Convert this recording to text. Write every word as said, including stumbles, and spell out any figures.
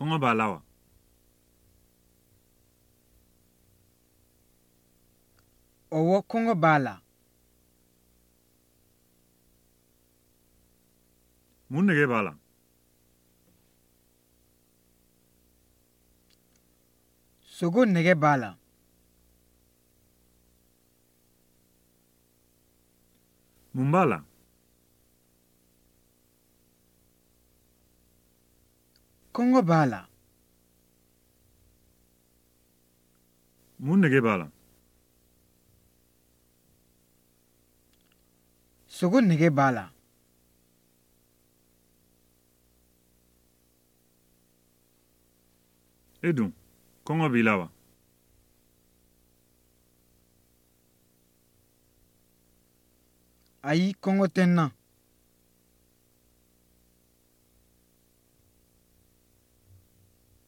Kɔngɔ b'a la wa? Ɔwɔ kɔngɔ b'a la. Mun nege b'a la? Sogo nɛgɛ b'a la. Mun b'a la? Kɔngɔ b'a la. Mun nege b'a la? Sogo nɛgɛ b'a la. E dun, kɔngɔ b'i la wa? Ayi, kɔngɔ tɛ n na.